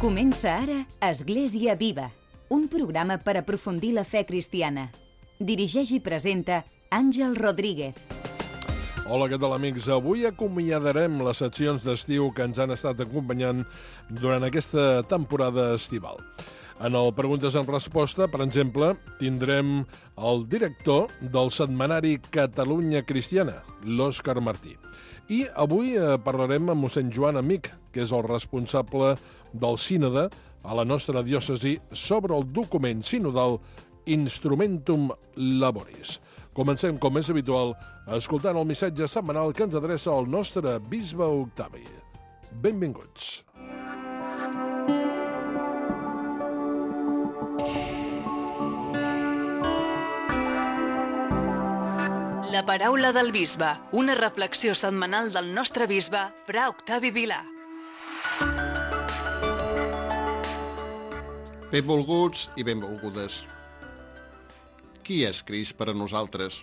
Comença ara Església Viva, un programa per aprofundir la fe cristiana. Dirigeix i presenta Àngel Rodríguez. Hola, què tal, amics? Avui acomiadarem les seccions d'estiu que ens han estat acompanyant durant aquesta temporada estival. En el Preguntes en Resposta, per exemple, tindrem el director del setmanari Catalunya Cristiana, l'Òscar Martí. I avui parlarem amb mossèn Joan Amic, que és el responsable del sínode a la nostra diòcesi sobre el document sinodal Instrumentum Laboris. Comencem, com és habitual, escoltant el missatge setmanal que ens adreça el nostre bisbe Octavi. Benvinguts. La paraula del bisbe, una reflexió setmanal del nostre bisbe, fra Octavi Vilà. Benvolguts i benvolgudes. Qui és Crist per a nosaltres?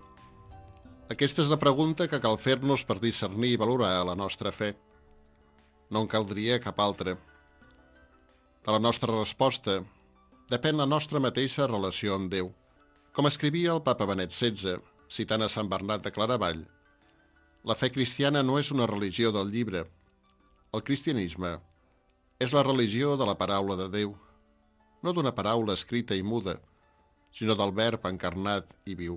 Aquesta és la pregunta que cal fer-nos per discernir i valorar la nostra fe. No en caldria cap altra. De la nostra resposta depèn la nostra mateixa relació amb Déu. Com escrivia el papa Benet XVI, citant a Sant Bernat de Claravall, la fe cristiana no és una religió del llibre. El cristianisme és la religió de la paraula de Déu, no d'una paraula escrita i muda, sinó del verb encarnat i viu.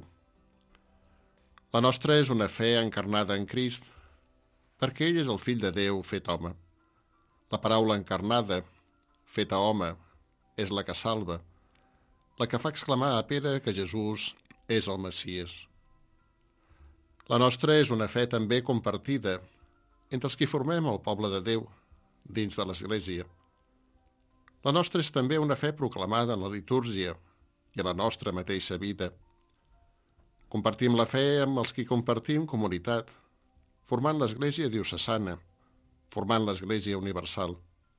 La nostra és una fe encarnada en Crist, perquè ell és el fill de Déu fet home. La paraula encarnada, feta home, és la que salva, la que fa exclamar a Pere que Jesús és el Messies. La nostra és una fe també compartida entre els que formem el poble de Déu dins de l'Església. La nostra és també una fe proclamada en la litúrgia i en la nostra mateixa vida. Compartim la fe amb els que compartim comunitat, formant l'Església diocesana, formant l'Església universal.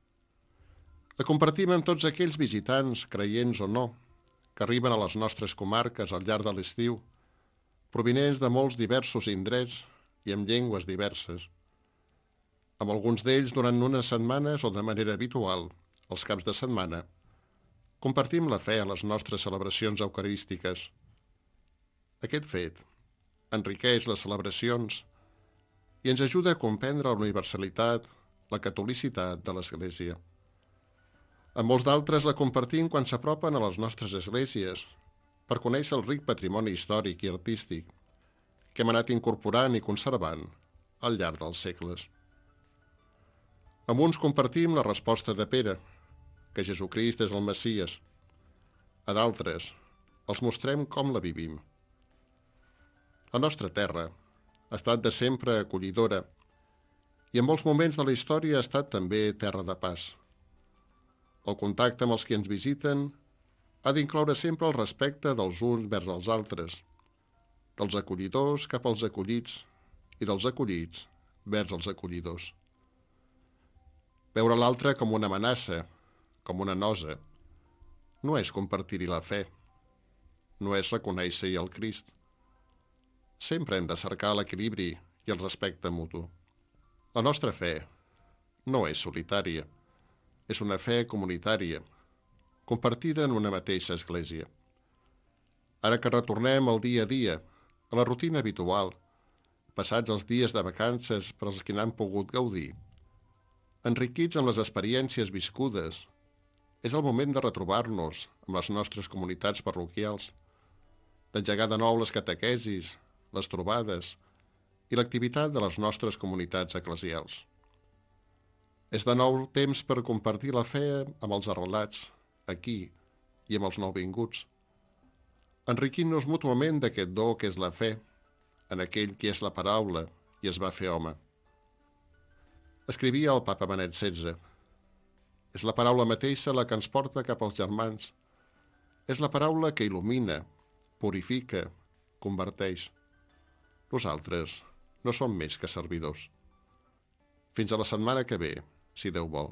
La compartim amb tots aquells visitants, creients o no, que arriben a les nostres comarques al llarg de l'estiu, provinents de molts diversos indrets i amb llengües diverses. Amb alguns d'ells, durant unes setmanes o de manera habitual, els caps de setmana, compartim la fe a les nostres celebracions eucarístiques. Aquest fet enriqueix les celebracions i ens ajuda a comprendre la universalitat, la catolicitat de l'Església. Amb molts d'altres la compartim quan s'apropen a les nostres esglésies, per conèixer el ric patrimoni històric i artístic que hem anat incorporant i conservant al llarg dels segles. Amb uns compartim la resposta de Pere, que Jesucrist és el Messies. A d'altres els mostrem com la vivim. La nostra terra ha estat de sempre acollidora i en molts moments de la història ha estat també terra de pas. El contacte amb els que ens visiten ha d'incloure sempre el respecte dels uns vers els altres, dels acollidors cap als acollits i dels acollits vers els acollidors. Veure l'altre com una amenaça, com una nosa, no és compartir-hi la fe, no és reconèixer-hi el Crist. Sempre hem de cercar l'equilibri i el respecte mutu. La nostra fe no és solitària, és una fe comunitària, compartida en una mateixa església. Ara que retornem al dia a dia, a la rutina habitual, passats els dies de vacances per als que n'han pogut gaudir, enriquits amb les experiències viscudes, és el moment de retrobar-nos amb les nostres comunitats parroquials, d'engegar de nou les catequesis, les trobades i l'activitat de les nostres comunitats eclesials. És de nou temps per compartir la fe amb els arrelats, aquí i amb els nouvinguts, enriquint-nos mútuament d'aquest do que és la fe, en aquell que és la paraula i es va fer home. Escrivia el papa Benet XVI. És la paraula mateixa la que ens porta cap als germans. És la paraula que il·lumina, purifica, converteix. Nosaltres no som més que servidors. Fins a la setmana que ve, si Déu vol.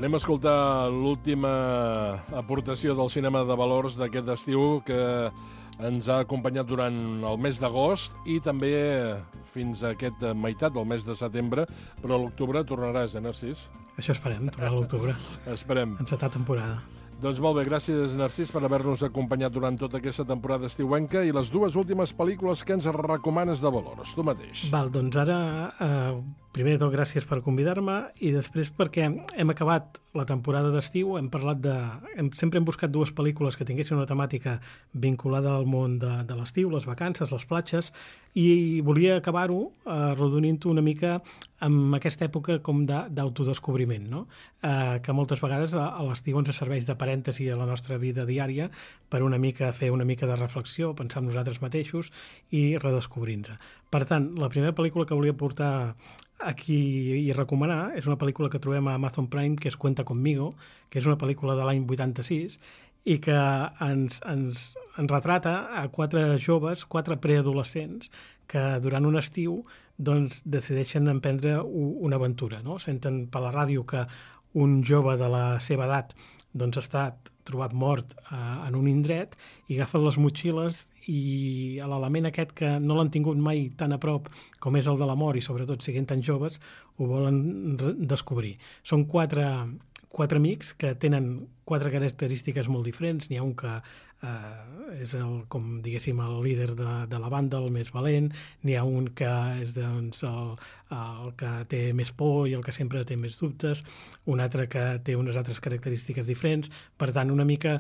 Anem a escoltar l'última aportació del cinema de valors d'aquest estiu que ens ha acompanyat durant el mes d'agost i també fins a aquesta meitat del mes de setembre, però a l'octubre tornaràs, Narcís? Això esperem, tornar a l'octubre. Esperem. Encetar temporada. Doncs molt bé, gràcies, Narcís, per haver-nos acompanyat durant tota aquesta temporada estiuenca i les dues últimes pel·lícules que ens recomanes de valors, tu mateix. Val, doncs ara, primer de tot, gràcies per convidar-me i després perquè hem acabat la temporada d'estiu, sempre hem buscat dues pel·lícules que tinguessin una temàtica vinculada al món de l'estiu, les vacances, les platges, i volia acabar-ho arrodonint-ho una mica amb aquesta època com d'autodescobriment, no? Que moltes vegades a l'estiu ens serveix de parèntesi a la nostra vida diària per fer una mica de reflexió, pensar en nosaltres mateixos i redescobrir-nos. Per tant, la primera pel·lícula que volia portar aquí i recomanar és una pel·lícula que trobem a Amazon Prime, que és Cuenta conmigo, que és una pel·lícula de l'any 86 i que ens retrata a 4 joves, 4 preadolescents, que durant un estiu doncs, decideixen emprendre una aventura. No? Senten per la ràdio que un jove de la seva edat doncs, ha estat trobat mort en un indret i agafen les motxilles i l'element aquest que no l'han tingut mai tan a prop com és el de la mort i sobretot siguent tan joves ho volen descobrir. Són 4 amics que tenen 4 característiques molt diferents. N'hi ha un que és com diguéssim el líder de la banda, el més valent, n'hi ha un que és doncs, el que té més por i el que sempre té més dubtes, un altre que té unes altres característiques diferents. Per tant, una mica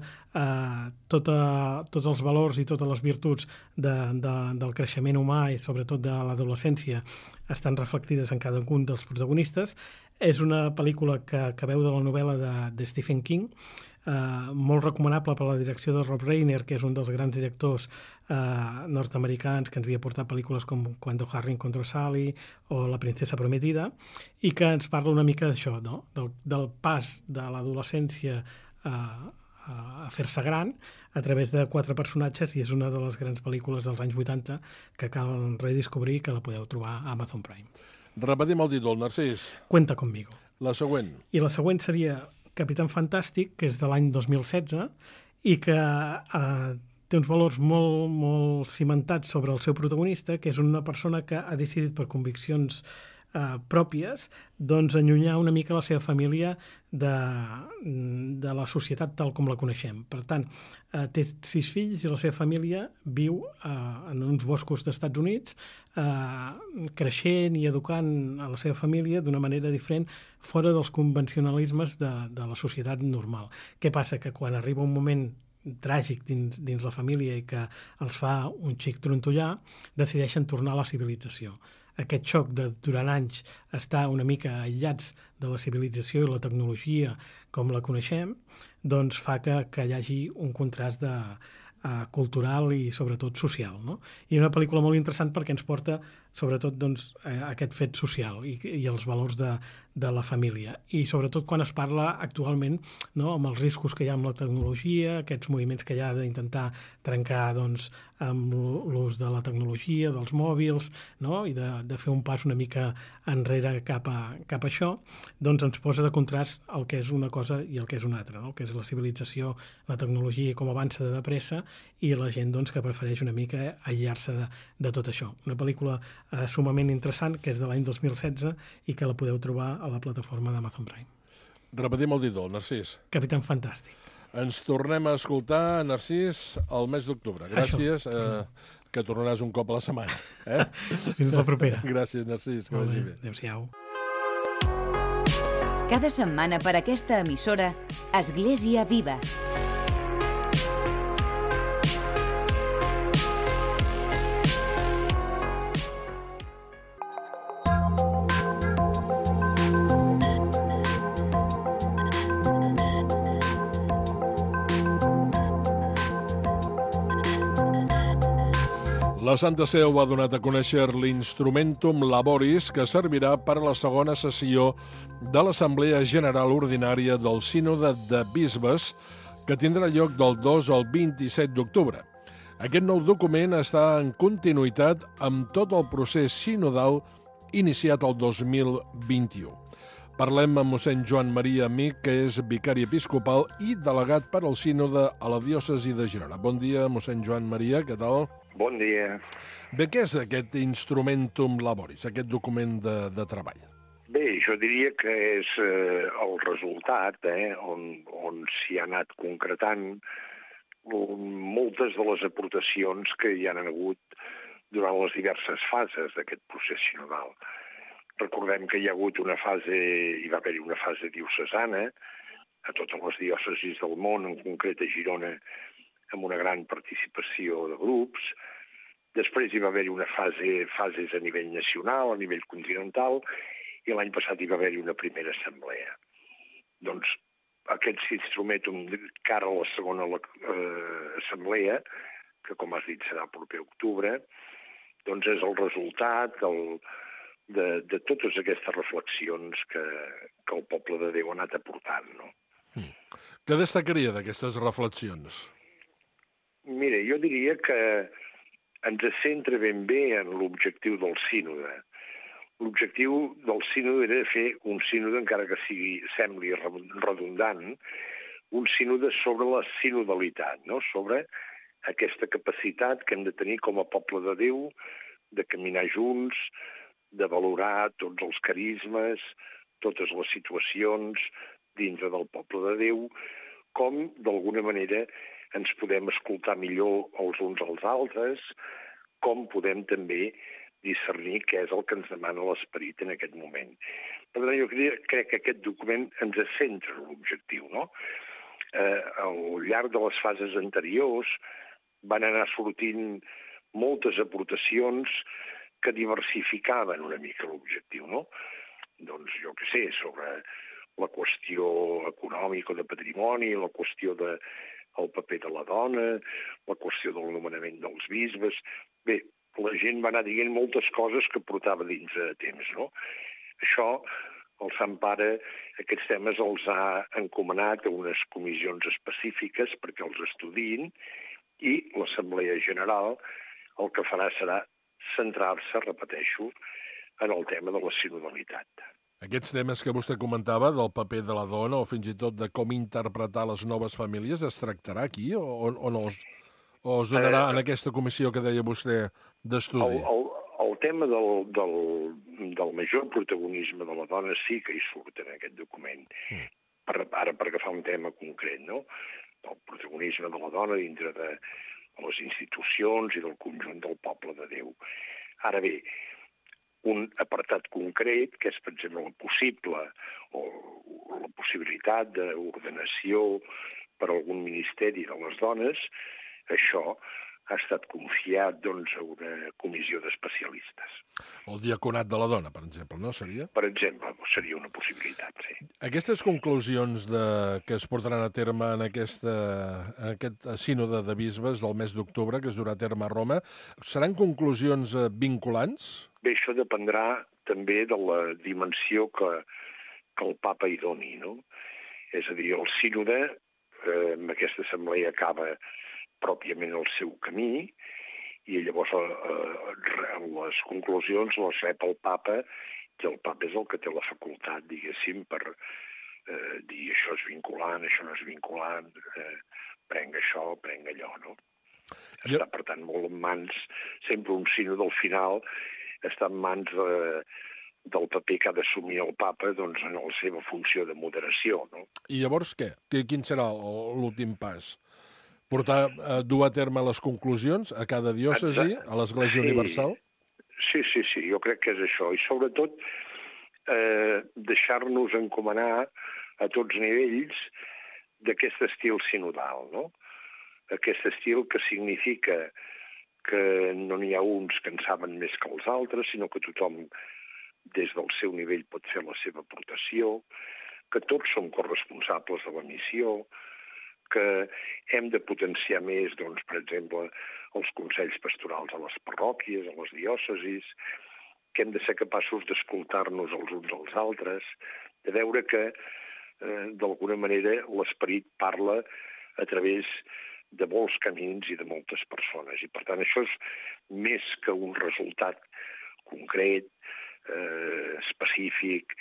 tots els valors i totes les virtuts del creixement humà i sobretot de l'adolescència estan reflectides en cada un dels protagonistes. És una pel·lícula que veu de la novel·la de Stephen King, molt recomanable per la direcció de Rob Reiner, que és un dels grans directors nord-americans que ens havia portat pel·lícules com Cuando Harry encontró a Sally o La princesa prometida, i que ens parla una mica d'això, no? del pas de l'adolescència a fer-se gran a través de 4 personatges, i és una de les grans pel·lícules dels anys 80 que cal redescobrir, que la podeu trobar a Amazon Prime. Repetim el títol, Narcís. Cuenta conmigo. La següent. I la següent seria Capitán Fantàstic, que és de l'any 2016 i que té uns valors molt, molt cimentats sobre el seu protagonista, que és una persona que ha decidit per conviccions pròpies doncs allunyar una mica la seva família de la societat tal com la coneixem. Per tant, té 6 fills i la seva família viu en uns boscos d'Estats Units creixent i educant a la seva família d'una manera diferent fora dels convencionalismes de la societat normal. Què passa? Que quan arriba un moment tràgic dins la família i que els fa un xic trontollar, decideixen tornar a la civilització. Aquest xoc de, durant anys, estar una mica aïllats de la civilització i la tecnologia com la coneixem, doncs fa que hi hagi un contrast cultural i sobretot social. No? I una pel·lícula molt interessant perquè ens porta sobretot doncs, aquest fet social i els valors de la família. I sobretot quan es parla actualment, no, amb els riscos que hi ha amb la tecnologia, aquests moviments que hi ha d'intentar trencar doncs, amb l'ús de la tecnologia, dels mòbils, no, i de fer un pas una mica enrere cap a això, doncs ens posa de contrast el que és una cosa i el que és una altra, no? El que és la civilització, la tecnologia i com avança de pressa, i la gent doncs, que prefereix una mica aïllar-se de tot això. Una pel·lícula sumament interessant, que és de l'any 2016 i que la podeu trobar a la plataforma d'Amazon Prime. Repetim el títol, Narcís. Capitán Fantàstic. Ens tornem a escoltar, Narcís, el mes d'octubre. Gràcies, que tornaràs un cop a la setmana. Fins la propera. Gràcies, Narcís, que vagi bé. Adéu-siau. Cada setmana per aquesta emissora, Església Viva. La Santa Seu ha donat a conèixer l'Instrumentum Laboris, que servirà per a la segona sessió de l'Assemblea General Ordinària del Sínode de Bisbes, que tindrà lloc del 2 al 27 d'octubre. Aquest nou document està en continuïtat amb tot el procés sinodal iniciat el 2021. Parlem amb mossèn Joan Maria Amic, que és vicari episcopal i delegat per al sínode a la diòcesi de Girona. Bon dia, mossèn Joan Maria, què tal? Bon dia. Bé, què és aquest Instrumentum Laboris, aquest document de treball? Bé, jo diria que és el resultat on s'hi ha anat concretant moltes de les aportacions que hi han hagut durant les diverses fases d'aquest procés sinodal. Recordem que hi ha hagut una fase, hi va haver-hi una fase diocesana a totes les diòcesis del món, en concret a Girona, amb una gran participació de grups. Després hi va haver-hi una fases a nivell nacional, a nivell continental, i l'any passat hi va haver-hi una primera assemblea. Doncs aquest Instrumentum, cara a la segona assemblea, que com has dit serà el proper octubre, doncs és el resultat de totes aquestes reflexions que el poble de Déu ha anat aportant, no? Què destacaria d'aquestes reflexions? Mira, jo diria que ens centra ben bé en l'objectiu del sínode. L'objectiu del sínode era fer un sínode, encara que sembli redundant, un sínode sobre la sinodalitat, no? Sobre aquesta capacitat que hem de tenir com a poble de Déu de caminar junts, de valorar tots els carismes, totes les situacions dintre del poble de Déu, com d'alguna manera ens podem escoltar millor els uns als altres, com podem també discernir què és el que ens demana l'Esperit en aquest moment. Per tant, jo crec que aquest document ens centra en l'objectiu, no? Al llarg de les fases anteriors van anar sortint moltes aportacions que diversificaven una mica l'objectiu, no? Doncs jo què sé, sobre la qüestió econòmica o de patrimoni, la qüestió del paper de la dona, la qüestió del nomenament dels bisbes. Bé, la gent va anar dient moltes coses que portava dins de temps, no? Això, el Sant Pare, aquests temes els ha encomanat a unes comissions específiques perquè els estudiïn i l'Assemblea General el que farà serà centrar-se, repeteixo, en el tema de la sinodalitat. Aquests temes que vostè comentava, del paper de la dona o fins i tot de com interpretar les noves famílies, es tractarà aquí o no? O es donarà en aquesta comissió que deia vostè d'estudi? El tema del major protagonisme de la dona sí que hi surt en aquest document. Ara per agafar un tema concret, no? El protagonisme de la dona dintre de les institucions i del conjunt del poble de Déu. Ara bé, un apartat concret, que és, per exemple, la possibilitat d'ordenació per algun ministeri de les dones, això ha estat confiat a una comissió d'especialistes. El diaconat de la dona, per exemple, no seria? Per exemple, seria una possibilitat, sí. Aquestes conclusions que es portaran a terme en aquest sínode de bisbes del mes d'octubre, que es durà a terme a Roma, seran conclusions vinculants? Bé, això dependrà també de la dimensió que el papa hi doni, no? És a dir, el sínode, amb aquesta assemblea acaba pròpiament el seu camí i llavors les conclusions les rep el papa i el papa és el que té la facultat, diguéssim, per dir això és vinculant, això no és vinculant, prenc això, prenc allò, no? Està, per tant, molt en mans, sempre un sínode al final està en mans del paper que ha d'assumir el papa en la seva funció de moderació, no? I llavors què? Quin serà l'últim pas? Dur a terme les conclusions a cada diòcesi, a l'Església Universal? Sí, jo crec que és això. I sobretot deixar-nos encomanar a tots nivells d'aquest estil sinodal, no? Aquest estil que significa que no n'hi ha uns que en saben més que els altres, sinó que tothom des del seu nivell pot fer la seva aportació, que tots som corresponsables de la missió, que hem de potenciar més, per exemple, els consells pastorals a les parròquies, a les diòcesis, que hem de ser capaços d'escoltar-nos els uns als altres, de veure que, d'alguna manera, l'Esperit parla a través de molts camins i de moltes persones. I, per tant, això és més que un resultat concret, específic,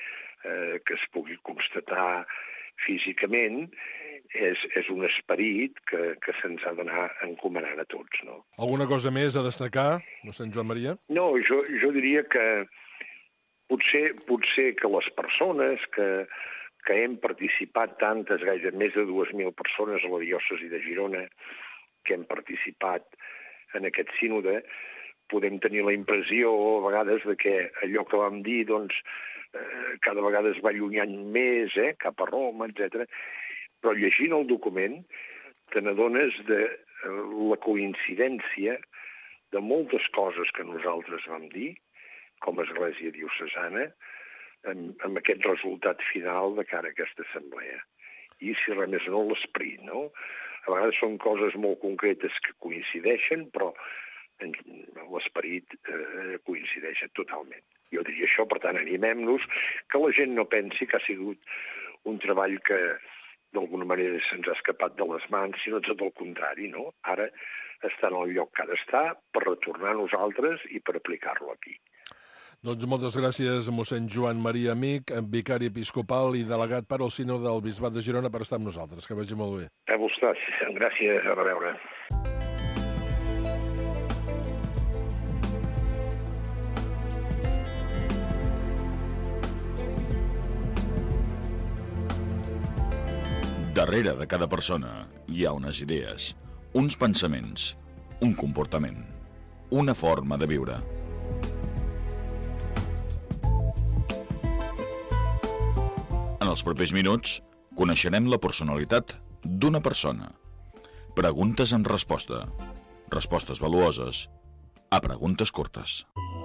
que es pugui constatar físicament, és un esperit que se'ns ha d'anar encomanant a tots, no? Alguna cosa més a destacar, mossèn Joan Maria? No, jo diria que potser que les persones que hem participat tantes, gaire més de 2.000 persones a la diòcesi de Girona, que hem participat en aquest sínode, podem tenir la impressió a vegades de que allò que vam dir doncs, cada vegada es va allunyant més cap a Roma, etc. Però llegint el document te n'adones de la coincidència de moltes coses que nosaltres vam dir com a Església Diocesana amb aquest resultat final de cara a aquesta assemblea. I, si res més no, l'esperit, no? A vegades són coses molt concretes que coincideixen, però l'esperit coincideix totalment. Jo diria això, per tant, animem-nos, que la gent no pensi que ha sigut un treball que d'alguna manera se'ns ha escapat de les mans, sinó tot el contrari, no? Ara està en el lloc que ha d'estar per retornar a nosaltres i per aplicar-lo aquí. Doncs moltes gràcies, mossèn Joan Maria Amic, vicari episcopal i delegat per al sínode del Bisbat de Girona, per estar amb nosaltres. Que vagi molt bé. A vostès, gràcies, a reveure. Darrere de cada persona hi ha unes idees, uns pensaments, un comportament, una forma de viure. En els propers minuts coneixerem la personalitat d'una persona. Preguntes amb resposta. Respostes valuoses a preguntes curtes.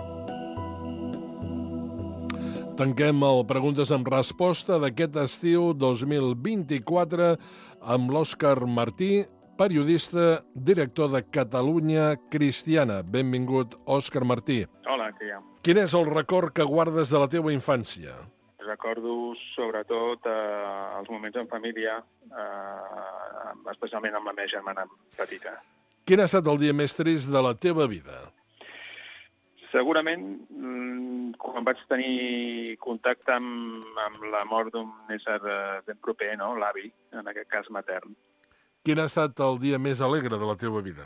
Tanquem el Preguntes amb Resposta d'aquest estiu 2024 amb l'Òscar Martí, periodista, director de Catalunya Cristiana. Benvingut, Òscar Martí. Hola, què hi ha? Quin és el record que guardes de la teva infància? Recordo sobretot els moments en família, especialment amb la meva germana petita. Quin ha estat el dia més trist de la teva vida? Segurament, quan vaig tenir contacte amb la mort d'un ésser ben proper, no? L'avi, en aquest cas matern. Quin ha estat el dia més alegre de la teva vida?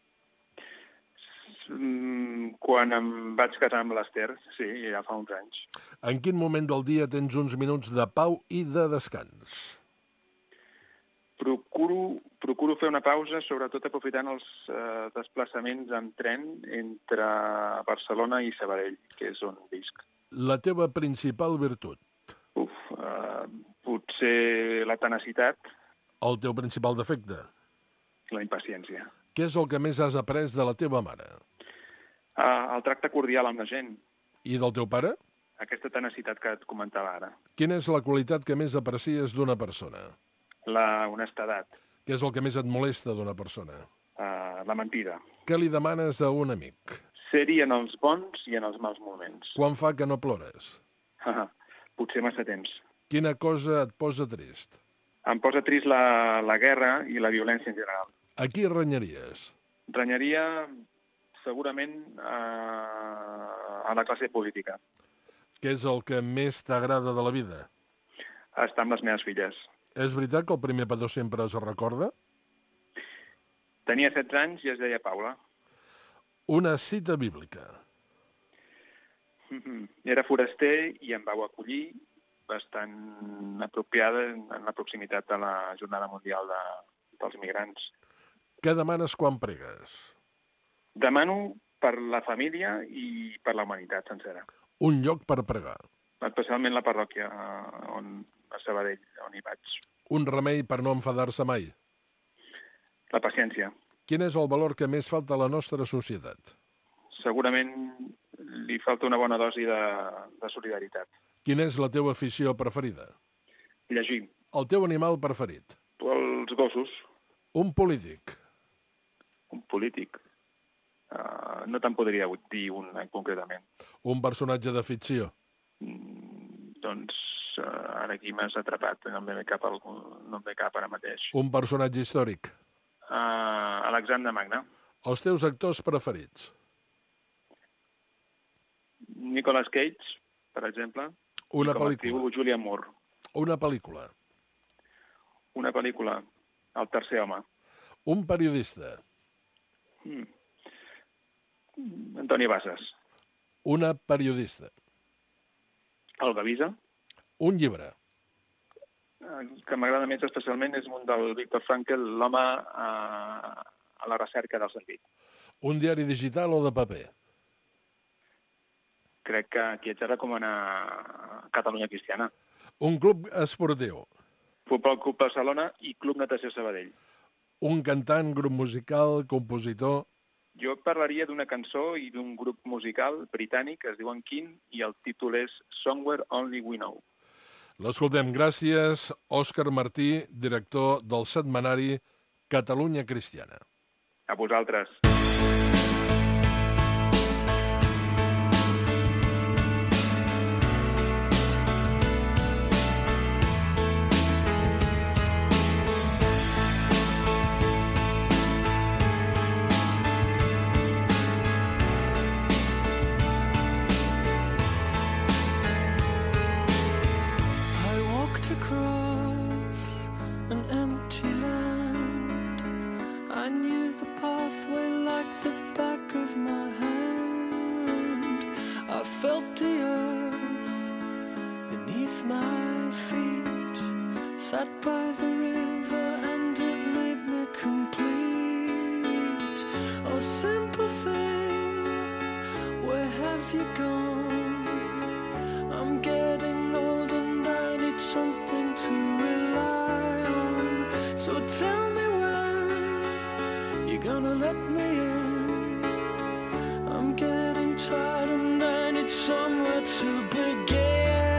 Quan em vaig casar amb l'Ester, sí, ja fa uns anys. En quin moment del dia tens uns minuts de pau i de descans? Procuro fer una pausa, sobretot aprofitant els desplaçaments en tren entre Barcelona i Sabadell, que és on visc. La teva principal virtut? Potser la tenacitat. El teu principal defecte? La impaciència. Què és el que més has après de la teva mare? El tracte cordial amb la gent. I del teu pare? Aquesta tenacitat que et comentava ara. Quina és la qualitat que més aprecies d'una persona? La honestedat. Què és el que més et molesta d'una persona? La mentida. Què li demanes a un amic? Ser-hi en els bons i en els mals moments. Quan fa que no plores? Potser massa temps. Quina cosa et posa trist? Em posa trist la guerra i la violència en general. A qui renyaries? Renyaria segurament a la classe política. Què és el que més t'agrada de la vida? Estar amb les meves filles. És veritat que el primer petó sempre es recorda? Tenia 16 anys i es deia Paula. Una cita bíblica. Era foraster i em vau acollir bastant apropiada en la proximitat de la Jornada Mundial dels Migrants. Què demanes quan pregues? Demano per la família i per la humanitat sencera. Un lloc per pregar. Especialment la parròquia, a Sabadell, on hi vaig. Un remei per no enfadar-se mai. La paciència. Quin és el valor que més falta a la nostra societat? Segurament li falta una bona dosi de solidaritat. Quina és la teva afició preferida? Llegir. El teu animal preferit? Els gossos. Un polític? Un polític? No te'n podria dir un concretament. Un personatge de ficció? Doncs ara aquí m'has atrapat, no em ve cap ara mateix. Un personatge històric? Alexandre Magna. Els teus actors preferits? Nicolas Cage, per exemple. Una i com a pel·lícula. actriu Julianne Moore. Una pel·lícula. Una pel·lícula, El tercer home. Un periodista. Antoni Bassas. Una periodista. El Gavisa. Un llibre. El que m'agrada més especialment és un del Viktor Frankl, L'home a la recerca del sentit. Un diari digital o de paper. Crec que aquí haig de recomanar Catalunya Cristiana. Un club esportiu. Futbol Club Barcelona i Club Natació Sabadell. Un cantant, grup musical, compositor. Jo parlaria d'una cançó i d'un grup musical britànic que es diuen King i el títol és Somewhere Only We Know. L'escoltem. Gràcies, Òscar Martí, director del setmanari Catalunya Cristiana. A vosaltres. Sat by the river and it made me complete. Oh, simple thing, where have you gone? I'm getting old and I need something to rely on. So tell me when you're gonna let me in. I'm getting tired and I need somewhere to begin.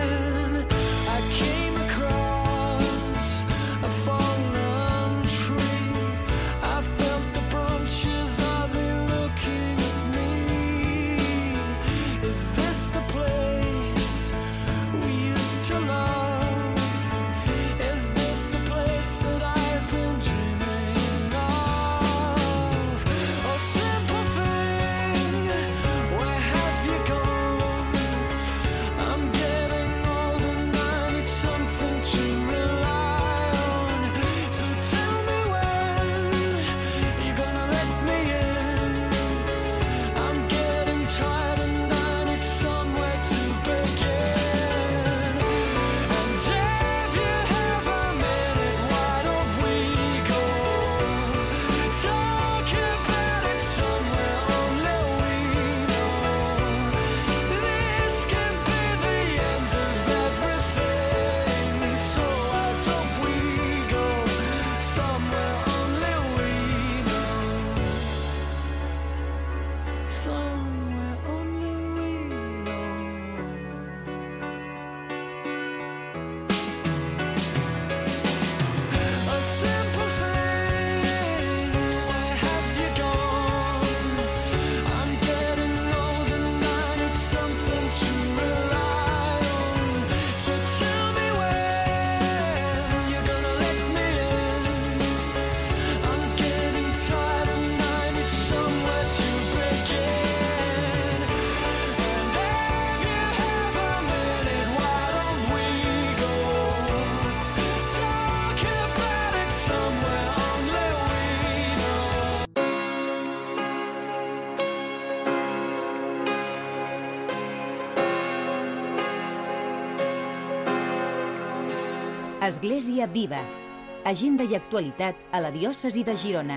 Església Viva. Agenda i actualitat a la diòcesi de Girona.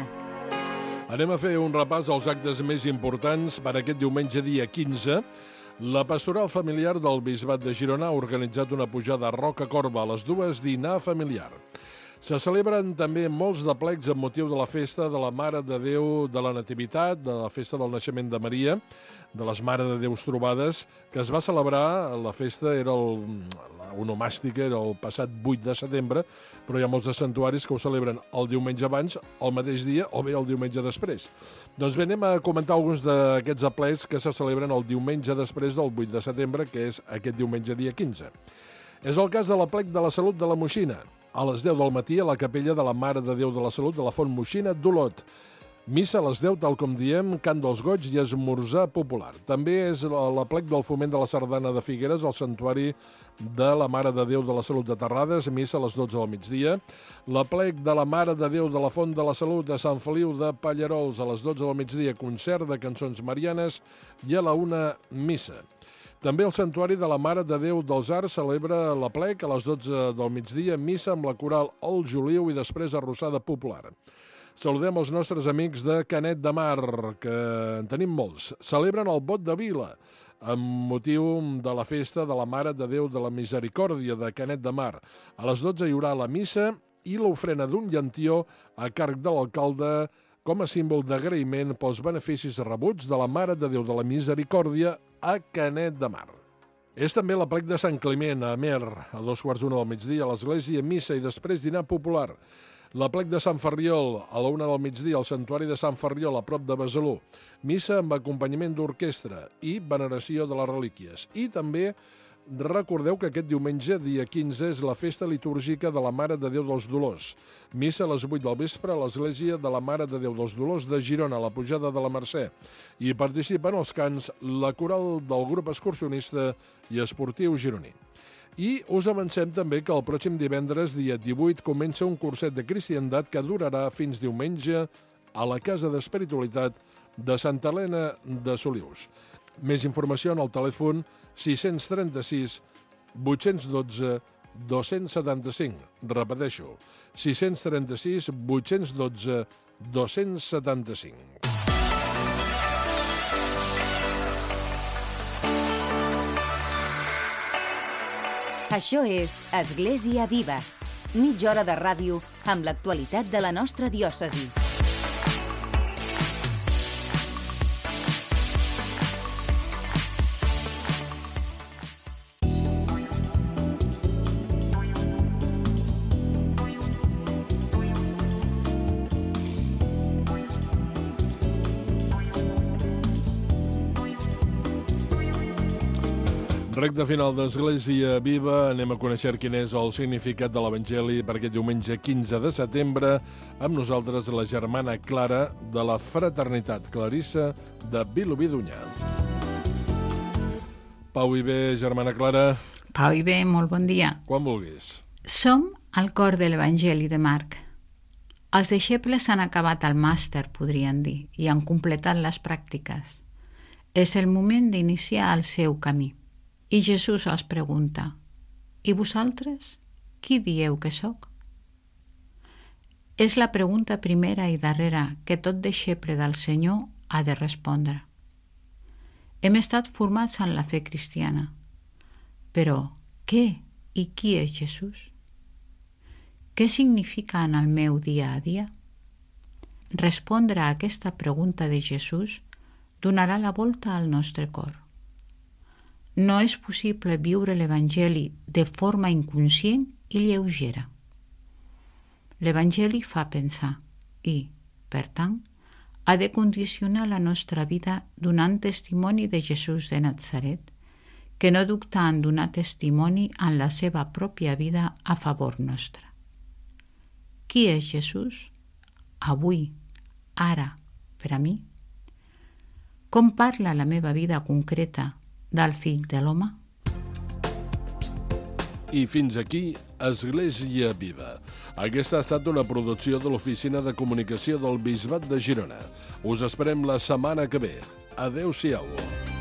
Anem a fer un repàs als actes més importants per aquest diumenge dia 15. La Pastoral Familiar del Bisbat de Girona ha organitzat una pujada a Roca Corba a les 2, dinar familiar. Se celebren també molts aplecs amb motiu de la festa de la Mare de Déu de la Nativitat, de la festa del naixement de Maria, de les Mare de Déus Trobades, que es va celebrar, la festa era la onomàstica, era el passat 8 de setembre, però hi ha molts de santuaris que ho celebren el diumenge abans, el mateix dia o bé el diumenge després. Doncs bé, anem a comentar alguns d'aquests aplecs que se celebren el diumenge després del 8 de setembre, que és aquest diumenge dia 15. És el cas de l'aplec de la Salut de la Moixina, a les 10 del matí a la capella de la Mare de Déu de la Salut de la Font Moixina d'Olot. Missa a les 10, tal com diem, cant dels goigs i esmorzar popular. També és l'aplec del Foment de la Sardana de Figueres, al Santuari de la Mare de Déu de la Salut de Terrades, missa a les 12 del migdia. L'aplec de la Mare de Déu de la Font de la Salut de Sant Feliu de Pallarols, a les 12 del migdia, concert de cançons marianes, i a la 1 missa. També el Santuari de la Mare de Déu dels Arts celebra l'aplec a les 12 del migdia, missa amb la coral El Juliu i després arrossada popular. Saludem els nostres amics de Canet de Mar, que en tenim molts. Celebren el Bot de Vila, amb motiu de la festa de la Mare de Déu de la Misericòrdia de Canet de Mar. A les 12 hi haurà la missa i l'ofrena d'un llantió a càrrec de l'alcalde com a símbol d'agraïment pels beneficis rebuts de la Mare de Déu de la Misericòrdia a Canet de Mar. És també l'aplec de Sant Climent, a Amer, a 2:15 del migdia, a l'església, missa i després dinar popular. L'aplec de Sant Ferriol, a la 1 del migdia, al Santuari de Sant Ferriol, a prop de Besalú. Missa amb acompanyament d'orquestra i veneració de les relíquies. I també recordeu que aquest diumenge, dia 15, és la festa litúrgica de la Mare de Déu dels Dolors. Missa a les 8 del vespre a l'església de la Mare de Déu dels Dolors de Girona, a la pujada de la Mercè. I participen als cants la coral del grup excursionista i esportiu gironí. I us avancem també que el pròxim divendres, dia 18, comença un curset de cristiandat que durarà fins diumenge a la Casa d'Espiritualitat de Santa Helena de Solius. Més informació en el telèfon 636 812 275. Repeteixo, 636 812 275. Això és Església Viva, mitja hora de ràdio amb l'actualitat de la nostra diòcesi. Recte final d'Església Viva, anem a conèixer quin és el significat de l'Evangeli per aquest diumenge 15 de setembre. Amb nosaltres la germana Clara de la Fraternitat Clarissa de Vilobí d'Onyar. Pau i bé, germana Clara. Pau i bé, molt bon dia. Quan vulguis. Som al cor de l'Evangeli de Marc. Els deixebles han acabat el màster, podrien dir, i han completat les pràctiques. És el moment d'iniciar el seu camí. I Jesús els pregunta: «I vosaltres, qui dieu que sóc?» És la pregunta primera i darrera que tot deixeble del Senyor ha de respondre. Hem estat formats en la fe cristiana, però què i qui és Jesús? Què significa en el meu dia a dia? Respondre a aquesta pregunta de Jesús donarà la volta al nostre cor. No és possible viure l'Evangeli de forma inconscient i lleugera. L'Evangeli fa pensar i, per tant, ha de condicionar la nostra vida donant testimoni de Jesús de Natzaret, que no dubta en donar testimoni en la seva pròpia vida a favor nostre. Qui és Jesús? Avui, ara, per a mi? Com parla la meva vida concreta del Fill de l'Home? I fins aquí, Església Viva. Aquesta ha estat una producció de l'Oficina de Comunicació del Bisbat de Girona. Us esperem la setmana que ve. Adéu-siau.